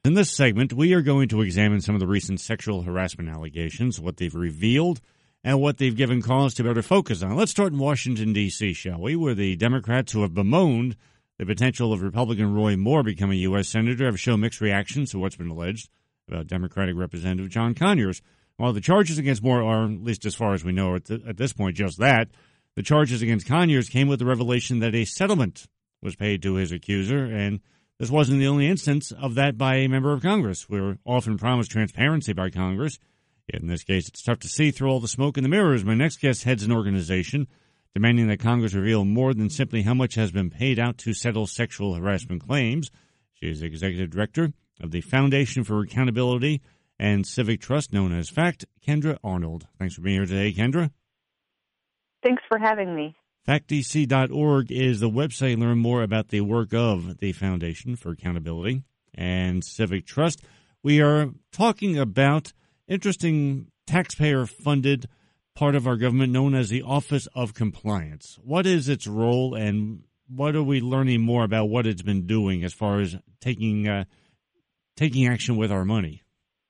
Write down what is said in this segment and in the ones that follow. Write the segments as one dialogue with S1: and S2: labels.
S1: In this segment, we are going to examine some of the recent sexual harassment allegations, what they've revealed, and what they've given cause to better focus on. Let's start in Washington, D.C., shall we, where the Democrats who have bemoaned the potential of Republican Roy Moore becoming a U.S. Senator have shown mixed reactions to what's been alleged about Democratic Representative John Conyers. While the charges against Moore are, at least as far as we know at this point, just that, the charges against Conyers came with the revelation that a settlement was paid to his accuser, and this wasn't the only instance of that by a member of Congress. We're often promised transparency by Congress. Yet in this case, it's tough to see through all the smoke and the mirrors. My next guest heads an organization demanding that Congress reveal more than simply how much has been paid out to settle sexual harassment claims. She is executive director of the Foundation for Accountability and Civic Trust, known as FACT, Kendra Arnold. Thanks for being here today, Kendra.
S2: Thanks for having me.
S1: FactDC.org is the website to learn more about the work of the Foundation for Accountability and Civic Trust. We are talking about interesting taxpayer-funded part of our government known as the Office of Compliance. What is its role, and what are we learning more about what it's been doing as far as taking action with our money?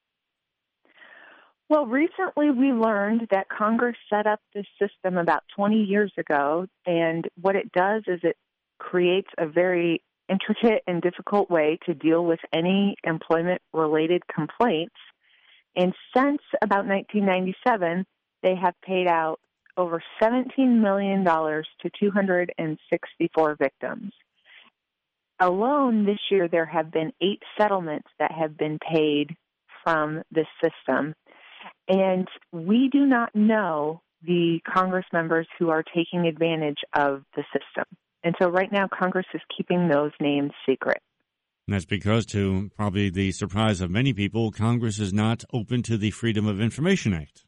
S2: Well, recently we learned that Congress set up this system about 20 years ago, and what it does is it creates a very intricate and difficult way to deal with any employment-related complaints. And since about 1997, they have paid out over $17 million to 264 victims. Alone this year, there have been 8 settlements that have been paid from this system. And we do not know the Congress members who are taking advantage of the system. And so right now, Congress is keeping those names secret.
S1: And that's because, to probably the surprise of many people, Congress is not open to the Freedom of Information Act.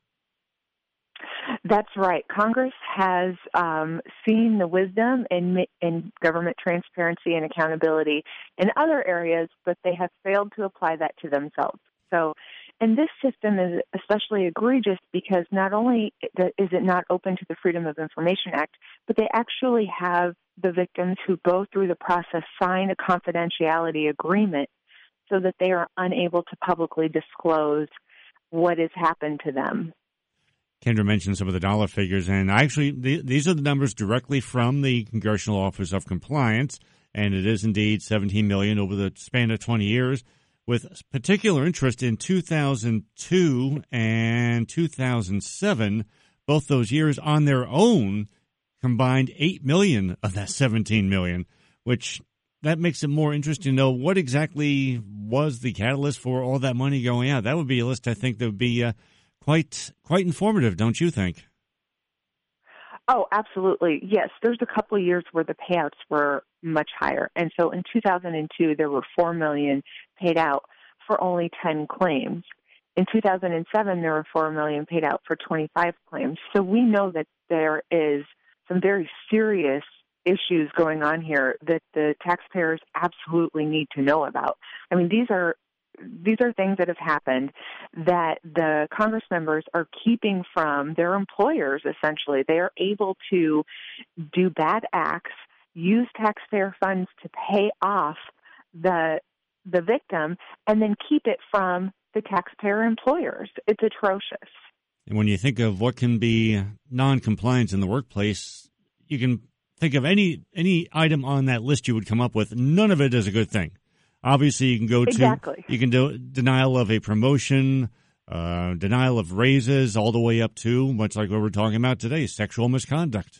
S2: That's right. Congress has seen the wisdom in government transparency and accountability in other areas, but they have failed to apply that to themselves. So, and this system is especially egregious because not only is it not open to the Freedom of Information Act, but they actually have the victims who go through the process sign a confidentiality agreement so that they are unable to publicly disclose what has happened to them.
S1: Kendra mentioned some of the dollar figures, and actually these are the numbers directly from the Congressional Office of Compliance, and it is indeed $17 million over the span of 20 years, with particular interest in 2002 and 2007. Both those years on their own combined $8 million of that $17 million, which that makes it more interesting to know what exactly was the catalyst for all that money going out. That would be a list, I think, that would be quite informative, don't you think?
S2: Oh, absolutely. Yes, there's a couple of years where the payouts were much higher. And so in 2002, there were $4 million paid out for only 10 claims. In 2007, there were $4 million paid out for 25 claims. So we know that there is some very serious issues going on here that the taxpayers absolutely need to know about. I mean, these are things that have happened that the Congress members are keeping from their employers, essentially. They are able to do bad acts, use taxpayer funds to pay off the victim, and then keep it from the taxpayer employers. It's atrocious.
S1: And when you think of what can be non-compliance in the workplace, you can think of any item on that list you would come up with. None of it is a good thing. Obviously, you can go
S2: Exactly.
S1: You can do denial of a promotion, denial of raises, all the way up to, much like what we're talking about today, sexual misconduct.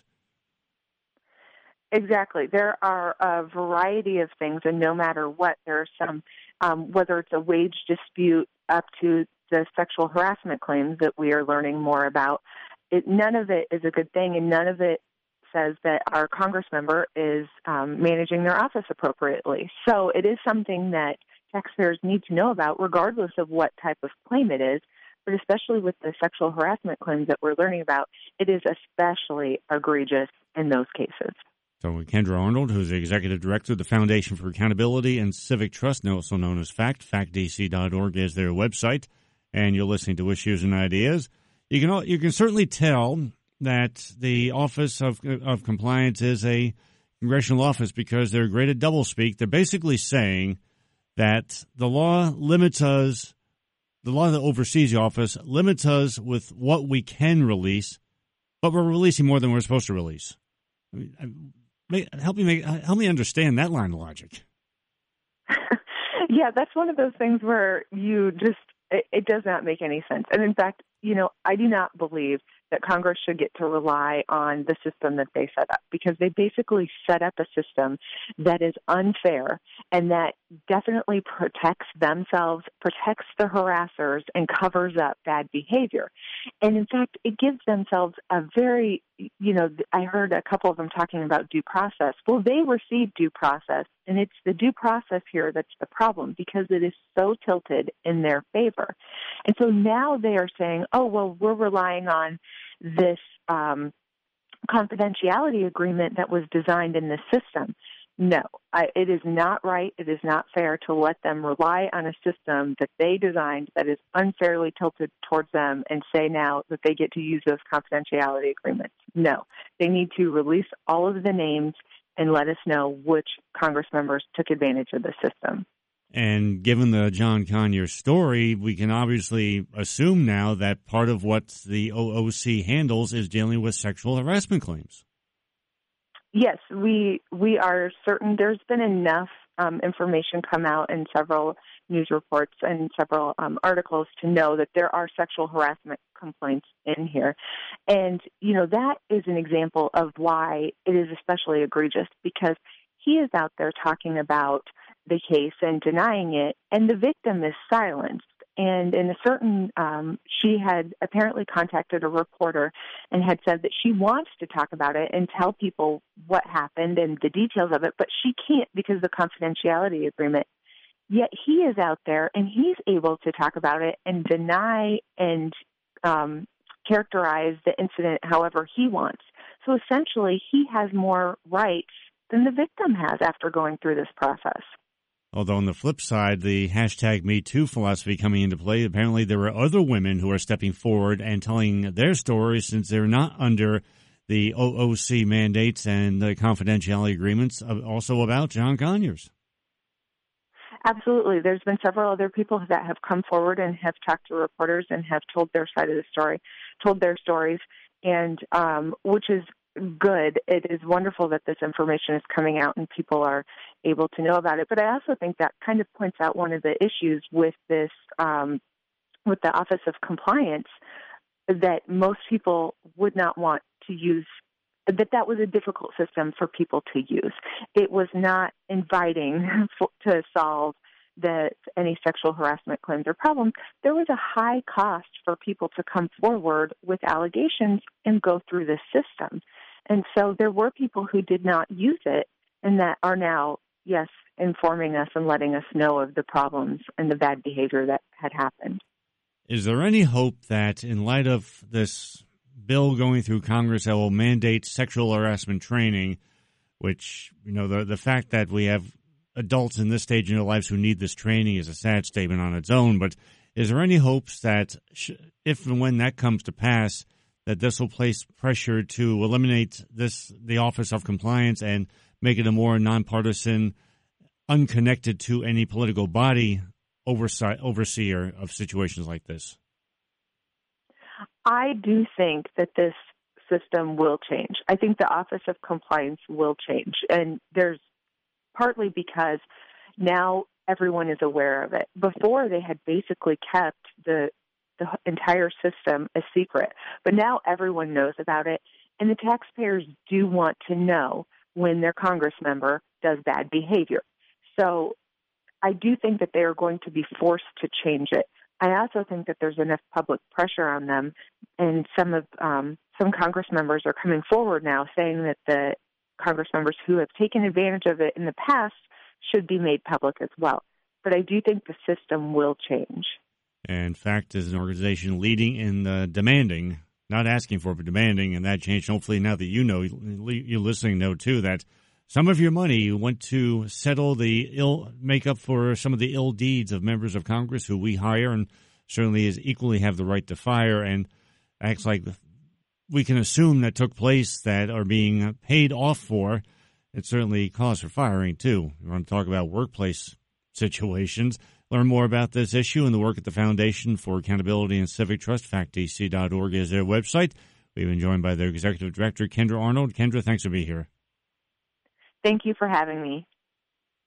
S2: Exactly. There are a variety of things, and no matter what, there are some, whether it's a wage dispute up to the sexual harassment claims that we are learning more about, none of it is a good thing, and none of it says that our Congress member is managing their office appropriately. So it is something that taxpayers need to know about, regardless of what type of claim it is, but especially with the sexual harassment claims that we're learning about, it is especially egregious in those cases.
S1: So Kendra Arnold, who's the executive director of the Foundation for Accountability and Civic Trust, also known as FACT, factdc.org is their website, and you're listening to Issues and Ideas. You can certainly tell that the Office of Compliance is a congressional office because they're great at doublespeak. They're basically saying that the law that oversees the office limits us with what we can release, but we're releasing more than we're supposed to release. Help me understand that line of logic.
S2: Yeah, that's one of those things where it does not make any sense. And in fact, I do not believe that Congress should get to rely on the system that they set up, because they basically set up a system that is unfair and that definitely protects themselves, protects the harassers, and covers up bad behavior. And in fact, it gives themselves a very, I heard a couple of them talking about due process. Well, they receive due process, and it's the due process here that's the problem, because it is so tilted in their favor. And so now they are saying, oh, well, we're relying on this confidentiality agreement that was designed in this system. No, it is not right. It is not fair to let them rely on a system that they designed that is unfairly tilted towards them and say now that they get to use those confidentiality agreements. No, they need to release all of the names and let us know which Congress members took advantage of the system.
S1: And given the John Conyers story, we can obviously assume now that part of what the OOC handles is dealing with sexual harassment claims.
S2: Yes, we are certain. There's been enough information come out in several news reports and several articles to know that there are sexual harassment complaints in here. And, that is an example of why it is especially egregious, because he is out there talking about the case and denying it, and the victim is silenced. And in a certain, she had apparently contacted a reporter and had said that she wants to talk about it and tell people what happened and the details of it, but she can't because of the confidentiality agreement. Yet he is out there and he's able to talk about it and deny and characterize the incident however he wants. So essentially, he has more rights than the victim has after going through this process.
S1: Although on the flip side, the hashtag #MeToo philosophy coming into play, apparently there are other women who are stepping forward and telling their stories since they're not under the OOC mandates and the confidentiality agreements, also about John Conyers.
S2: Absolutely. There's been several other people that have come forward and have talked to reporters and have told their side of the story, told their stories, and which is good. It is wonderful that this information is coming out and people are able to know about it. But I also think that kind of points out one of the issues with this, with the Office of Compliance, that most people would not want to use, that was a difficult system for people to use. It was not inviting to solve any sexual harassment claims or problems. There was a high cost for people to come forward with allegations and go through this system. And so there were people who did not use it and that are now, yes, informing us and letting us know of the problems and the bad behavior that had happened.
S1: Is there any hope that in light of this bill going through Congress that will mandate sexual harassment training, which, the fact that we have adults in this stage in their lives who need this training is a sad statement on its own, but is there any hopes that if and when that comes to pass, that this will place pressure to eliminate the Office of Compliance and make it a more nonpartisan, unconnected to any political body overseer of situations like this?
S2: I do think that this system will change. I think the Office of Compliance will change. And there's partly because now everyone is aware of it. Before, they had basically kept the entire system a secret. But now everyone knows about it. And the taxpayers do want to know when their Congress member does bad behavior. So I do think that they are going to be forced to change it. I also think that there's enough public pressure on them, and some Congress members are coming forward now saying that the Congress members who have taken advantage of it in the past should be made public as well. But I do think the system will change.
S1: And FACT is an organization leading in demanding, not asking for, but demanding, and that changed. Hopefully now that you listening know too, that some of your money went to settle make up for some of the ill deeds of members of Congress who we hire and certainly equally have the right to fire, and acts like we can assume that took place that are being paid off for. It's certainly cause for firing too. You want to talk about workplace situations. Learn more about this issue and the work at the Foundation for Accountability and Civic Trust. FactDC.org is their website. We've been joined by their Executive Director, Kendra Arnold. Kendra, thanks for being here.
S2: Thank you for having me.